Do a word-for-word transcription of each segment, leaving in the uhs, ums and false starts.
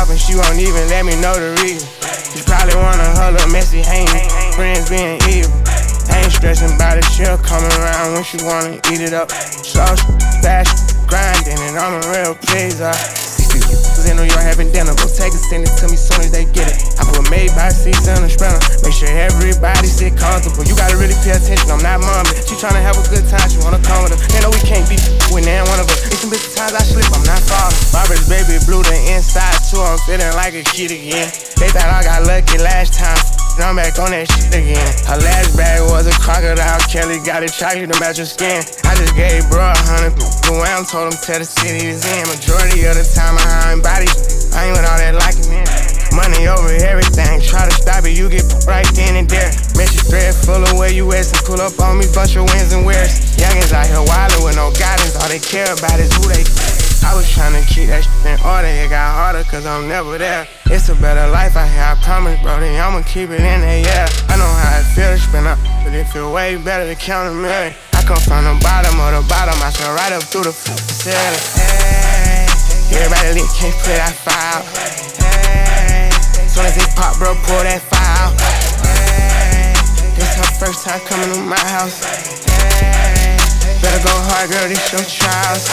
poppin', she won't even let me know the reason. She probably wanna her little messy hang, friends being evil. I ain't stressing about it, she'll come around when she wanna eat it up. Sauce, fashion, grinding, and I'm a real pleaser. Cause in New York having dinner, go take it, send it to me soon as they get it. I put made by seats on the spreader, make sure everybody sit comfortable. You gotta really pay attention, I'm not mumbling. She tryna have a good time, she wanna come with her. They know we can't be with neither one of us. It's some bitch times I slip, I'm not falling. Barbara's baby blue, the inside too, I'm feeling like a kid again. They thought I got lucky last time, I'm back on that shit again. Her last bag was a crocodile, Kelly got it chocolate to match her skin. I just gave bro a hundred, away, I'm told him tell the city is in. Majority of the time I hide bodies, I ain't with all that liking, man. Money over everything, try to stop it, you get right then and there. Mesh thread full of where you at, and pull up on me, bunch of wins and wears. Youngins out here wildin' with no guidance, all they care about is who they. I was tryna keep that shit in order, it got harder cause I'm never there. It's a better life out here, I promise, bro, then I'ma keep it in there, yeah. I know how it feel to spin up, but it feel way better to count a million. I come from the bottom of the bottom, I fell right up through the ceiling. Hey, everybody lit, can't play that file. Hey, soon as it pop, bro, pull that file. Hey, this her first time coming to my house. Hey, better go hard, girl, this your trials.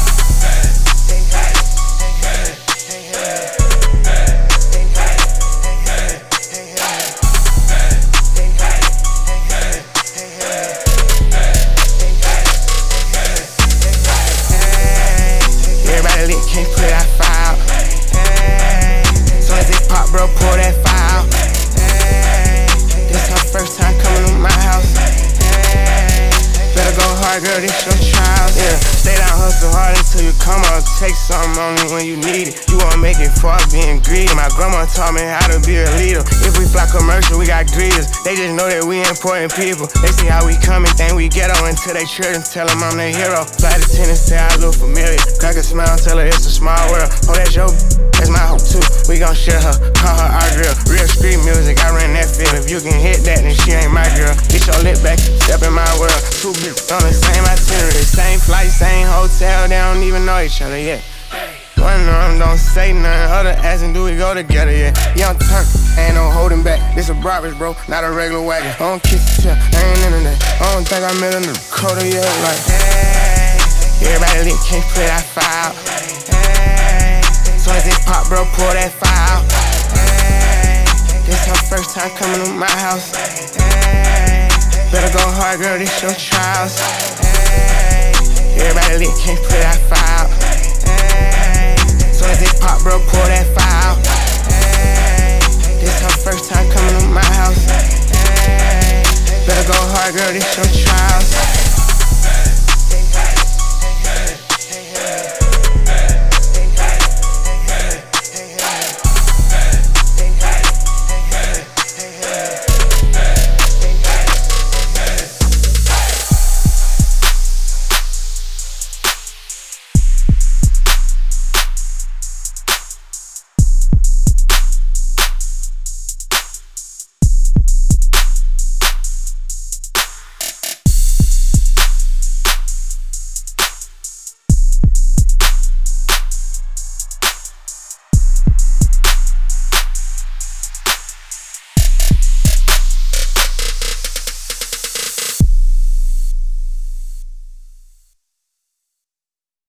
Can't play that file. Hey, soon as it pop, bro, pull that file. Hey, this her first time coming to my house. Hey, better go hard, girl, this your trials. Yeah, stay down, hustle hard until you come up. Take something only when you need it. You won't make it far being greedy. My grandma taught me how to be a leader. If we fly commercial, we got greeters. They just know that we important people. They see how we come and think we ghetto until they trick and tell them I'm their hero. Flight attendant say I look familiar. Crack a smile, tell her it's a small world. Oh, that's your that's my hope too. We gon' share her, call her our girl. Real street music, I ran that field. If you can hit that, then she ain't my girl. Get your lip back, step in my world. Two bitches on the same itinerary, same flight, same hotel. They don't even know each other yet. One of them don't say nothing, other asking do we go together yet. Young turn, ain't no holding back. This a Brabus, bro, not a regular wagon. I don't kiss the tail, I ain't into that. I don't think I'm in the Dakota yet. Like, hey, everybody lit, can't play that file. Hey, soon as it pop, bro, pull that file. Hey, this her first time coming to my house. Hey, better go hard, girl, this your trials. Hey, everybody lit, can't play that file. Hey, soon as it pop, bro, pull that file. Hey, this her first time coming to my house. Hey, better go hard, girl, this your trials.